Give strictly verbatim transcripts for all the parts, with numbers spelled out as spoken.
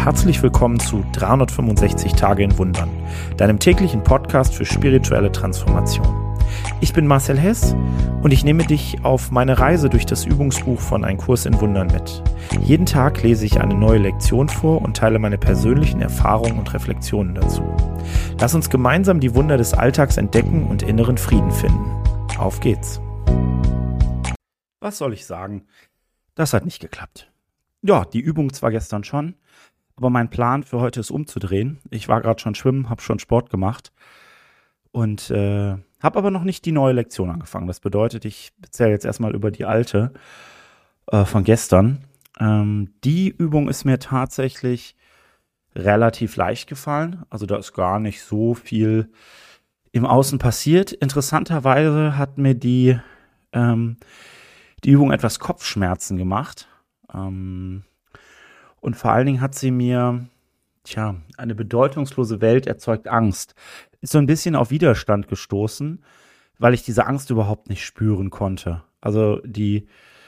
herzlich willkommen zu dreihundertfünfundsechzig Tage in Wundern, deinem täglichen Podcast für spirituelle Transformation. Ich bin Marcel Hess und ich nehme dich auf meine Reise durch das Übungsbuch von Ein Kurs in Wundern mit. Jeden Tag lese ich eine neue Lektion vor und teile meine persönlichen Erfahrungen und Reflexionen dazu. Lass uns gemeinsam die Wunder des Alltags entdecken und inneren Frieden finden. Auf geht's! Was soll ich sagen? Das hat nicht geklappt. Ja, die Übung zwar gestern schon, aber mein Plan für heute ist umzudrehen. Ich war gerade schon schwimmen, habe schon Sport gemacht und äh, habe aber noch nicht die neue Lektion angefangen. Das bedeutet, ich erzähle jetzt erstmal über die alte äh, von gestern. Ähm, die Übung ist mir tatsächlich relativ leicht gefallen. Also da ist gar nicht so viel im Außen passiert. Interessanterweise hat mir die, ähm, die Übung etwas Kopfschmerzen gemacht. Ähm, Und vor allen Dingen hat sie mir, tja, eine bedeutungslose Welt erzeugt Angst. Ist so ein bisschen auf Widerstand gestoßen, weil ich diese Angst überhaupt nicht spüren konnte. Also die,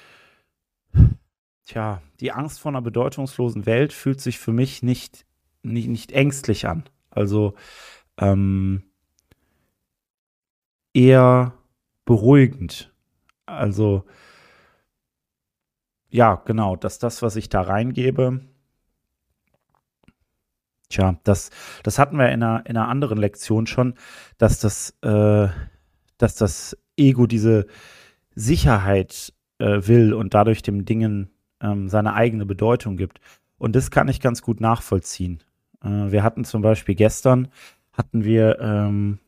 tja, die Angst vor einer bedeutungslosen Welt fühlt sich für mich nicht, nicht, nicht ängstlich an. Also ähm, eher beruhigend. Also ja, genau, dass das, was ich da reingebe, tja, das, das hatten wir in einer, in einer anderen Lektion schon, dass das, äh, dass das Ego diese Sicherheit äh, will und dadurch dem Dingen ähm, seine eigene Bedeutung gibt. Und das kann ich ganz gut nachvollziehen. Äh, wir hatten zum Beispiel gestern, hatten wir, ähm,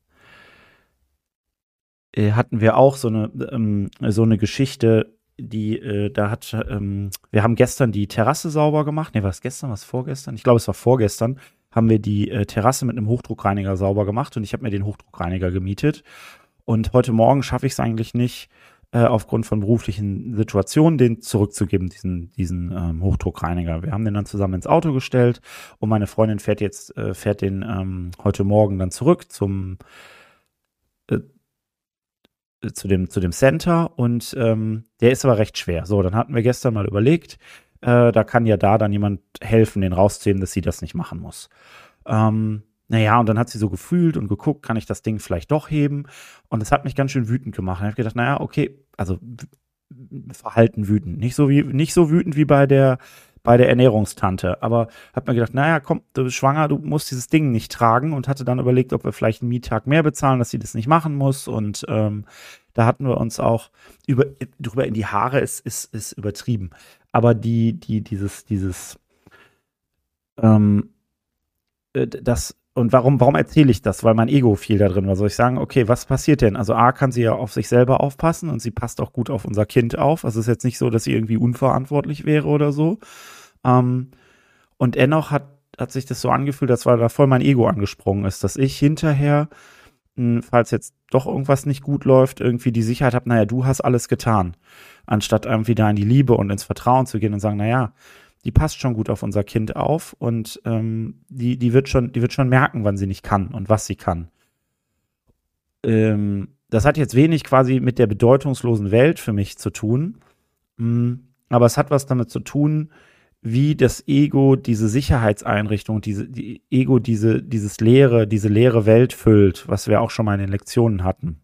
äh, hatten wir auch so eine, ähm, so eine Geschichte, die, äh, da hat, ähm, wir haben gestern die Terrasse sauber gemacht. Ne, war es gestern, was vorgestern? Ich glaube, es war vorgestern, haben wir die äh, Terrasse mit einem Hochdruckreiniger sauber gemacht und ich habe mir den Hochdruckreiniger gemietet. Und heute Morgen schaffe ich es eigentlich nicht, äh, aufgrund von beruflichen Situationen, den zurückzugeben, diesen, diesen ähm, Hochdruckreiniger. Wir haben den dann zusammen ins Auto gestellt und meine Freundin fährt jetzt, äh, fährt den ähm, heute Morgen dann zurück zum äh, zu dem, zu dem Center und ähm, der ist aber recht schwer. So, dann hatten wir gestern mal überlegt, äh, da kann ja da dann jemand helfen, den rauszuheben, dass sie das nicht machen muss. Ähm, naja, und dann hat sie so gefühlt und geguckt, kann ich das Ding vielleicht doch heben? Und das hat mich ganz schön wütend gemacht. Dann habe ich gedacht, naja, okay, also Verhalten wütend. Nicht so, wie, nicht so wütend wie bei der bei der Ernährungstante. Aber habe mir gedacht, naja, komm, du bist schwanger, du musst dieses Ding nicht tragen und hatte dann überlegt, ob wir vielleicht einen Miettag mehr bezahlen, dass sie das nicht machen muss. Und ähm, da hatten wir uns auch über, drüber in die Haare, ist, ist, ist übertrieben. Aber die, die, dieses, dieses, ähm, äh, das, und warum, warum erzähle ich das? Weil mein Ego viel da drin war. Soll ich sagen, okay, was passiert denn? Also A, kann sie ja auf sich selber aufpassen und sie passt auch gut auf unser Kind auf. Also es ist jetzt nicht so, dass sie irgendwie unverantwortlich wäre oder so. Ähm, und dennoch hat, hat sich das so angefühlt, als weil da voll mein Ego angesprungen ist, dass ich hinterher, mh, falls jetzt doch irgendwas nicht gut läuft, irgendwie die Sicherheit habe, naja, du hast alles getan. Anstatt irgendwie da in die Liebe und ins Vertrauen zu gehen und sagen, naja, die passt schon gut auf unser Kind auf und ähm, die, die, wird schon, die wird schon merken, wann sie nicht kann und was sie kann. Ähm, das hat jetzt wenig quasi mit der bedeutungslosen Welt für mich zu tun, mh, aber es hat was damit zu tun, wie das Ego diese Sicherheitseinrichtung, diese, die Ego diese, dieses leere, diese leere Welt füllt, was wir auch schon mal in den Lektionen hatten.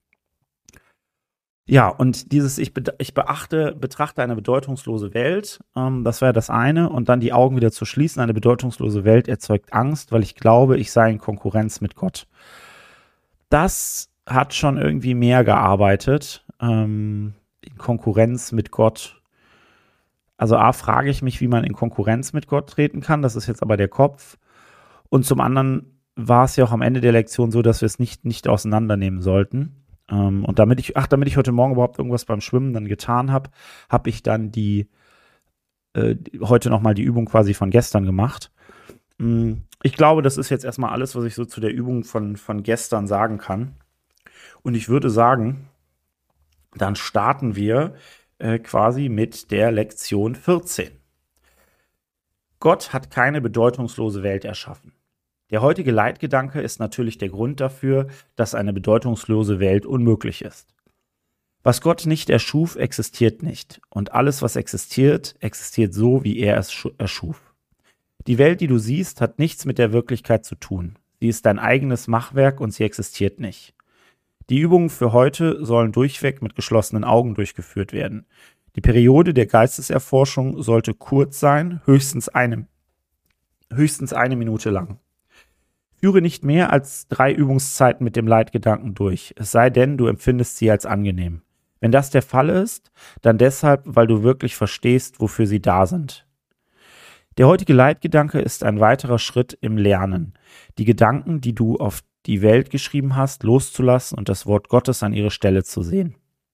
Ja, und dieses, ich, be- ich beachte, betrachte eine bedeutungslose Welt, ähm, das wäre das eine, und dann die Augen wieder zu schließen, eine bedeutungslose Welt erzeugt Angst, weil ich glaube, ich sei in Konkurrenz mit Gott. Das hat schon irgendwie mehr gearbeitet, ähm, in Konkurrenz mit Gott. Also A, frage ich mich, wie man in Konkurrenz mit Gott treten kann, das ist jetzt aber der Kopf. Und zum anderen war es ja auch am Ende der Lektion so, dass wir es nicht, nicht auseinandernehmen sollten. Ähm, und damit ich, ach, damit ich heute Morgen überhaupt irgendwas beim Schwimmen dann getan habe, habe ich dann die, äh, die- heute nochmal die Übung quasi von gestern gemacht. Mm, Ich glaube, das ist jetzt erstmal alles, was ich so zu der Übung von, von gestern sagen kann. Und ich würde sagen, dann starten wir äh, quasi mit der Lektion vierzehn. Gott hat keine bedeutungslose Welt erschaffen. Der heutige Leitgedanke ist natürlich der Grund dafür, dass eine bedeutungslose Welt unmöglich ist. Was Gott nicht erschuf, existiert nicht. Und alles, was existiert, existiert so, wie er es erschuf. Die Welt, die du siehst, hat nichts mit der Wirklichkeit zu tun. Sie ist dein eigenes Machwerk und sie existiert nicht. Die Übungen für heute sollen durchweg mit geschlossenen Augen durchgeführt werden. Die Periode der Geisteserforschung sollte kurz sein, höchstens eine, höchstens eine Minute lang. Führe nicht mehr als drei Übungszeiten mit dem Leitgedanken durch, es sei denn, du empfindest sie als angenehm. Wenn das der Fall ist, dann deshalb, weil du wirklich verstehst, wofür sie da sind. Der heutige Leitgedanke ist ein weiterer Schritt im Lernen, die Gedanken, die du auf die Welt geschrieben hast, loszulassen und das Wort Gottes an ihre Stelle zu sehen.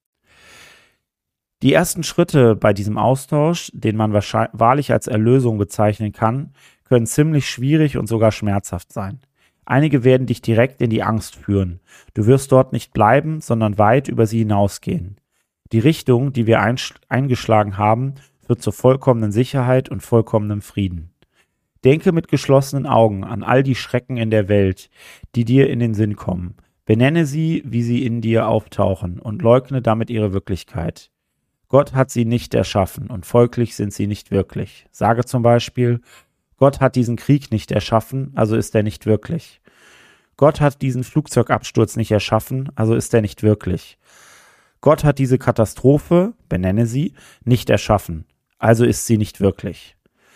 Die ersten Schritte bei diesem Austausch, den man wahrlich als Erlösung bezeichnen kann, können ziemlich schwierig und sogar schmerzhaft sein. Einige werden dich direkt in die Angst führen. Du wirst dort nicht bleiben, sondern weit über sie hinausgehen. Die Richtung, die wir eingeschlagen haben, führt zur vollkommenen Sicherheit und vollkommenem Frieden. Denke mit geschlossenen Augen an all die Schrecken in der Welt, die dir in den Sinn kommen. Benenne sie, wie sie in dir auftauchen, und leugne damit ihre Wirklichkeit. Gott hat sie nicht erschaffen und folglich sind sie nicht wirklich. Sage zum Beispiel, Gott hat diesen Krieg nicht erschaffen, also ist er nicht wirklich. Gott hat diesen Flugzeugabsturz nicht erschaffen, also ist er nicht wirklich. Gott hat diese Katastrophe, benenne sie, nicht erschaffen, also ist sie nicht wirklich.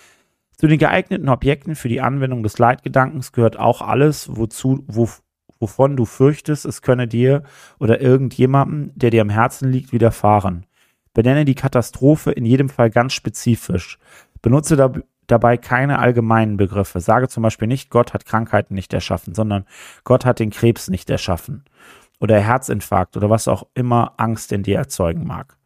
Zu den geeigneten Objekten für die Anwendung des Leitgedankens gehört auch alles, wozu, wo, wovon du fürchtest, es könne dir oder irgendjemandem, der dir am Herzen liegt, widerfahren. Benenne die Katastrophe in jedem Fall ganz spezifisch. Benutze da dabei keine allgemeinen Begriffe. Sage zum Beispiel nicht, Gott hat Krankheiten nicht erschaffen, sondern Gott hat den Krebs nicht erschaffen. Oder Herzinfarkt oder was auch immer Angst in dir erzeugen mag.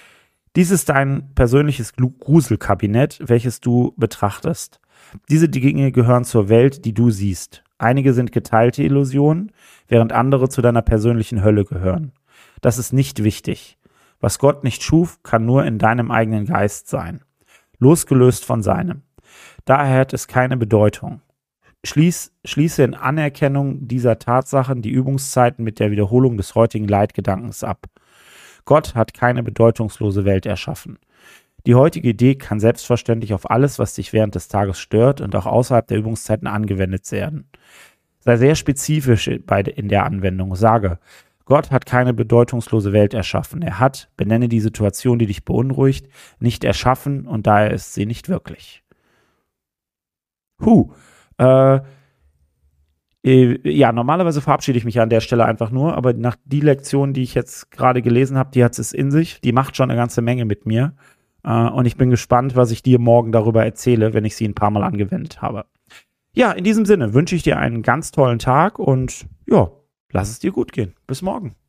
Dies ist dein persönliches Gruselkabinett, welches du betrachtest. Diese Dinge gehören zur Welt, die du siehst. Einige sind geteilte Illusionen, während andere zu deiner persönlichen Hölle gehören. Das ist nicht wichtig. Was Gott nicht schuf, kann nur in deinem eigenen Geist sein. Losgelöst von seinem. Daher hat es keine Bedeutung. Schließ, schließe in Anerkennung dieser Tatsachen die Übungszeiten mit der Wiederholung des heutigen Leitgedankens ab. Gott hat keine bedeutungslose Welt erschaffen. Die heutige Idee kann selbstverständlich auf alles, was dich während des Tages stört und auch außerhalb der Übungszeiten angewendet werden. Sei sehr spezifisch bei, in der Anwendung. Sage, Gott hat keine bedeutungslose Welt erschaffen. Er hat, benenne die Situation, die dich beunruhigt, nicht erschaffen und daher ist sie nicht wirklich. Huh. Äh, äh, ja, normalerweise verabschiede ich mich an der Stelle einfach nur, aber nach die Lektion, die ich jetzt gerade gelesen habe, die hat es in sich. Die macht schon eine ganze Menge mit mir. Äh, und ich bin gespannt, was ich dir morgen darüber erzähle, wenn ich sie ein paar Mal angewendet habe. Ja, in diesem Sinne wünsche ich dir einen ganz tollen Tag und ja, lass es dir gut gehen. Bis morgen.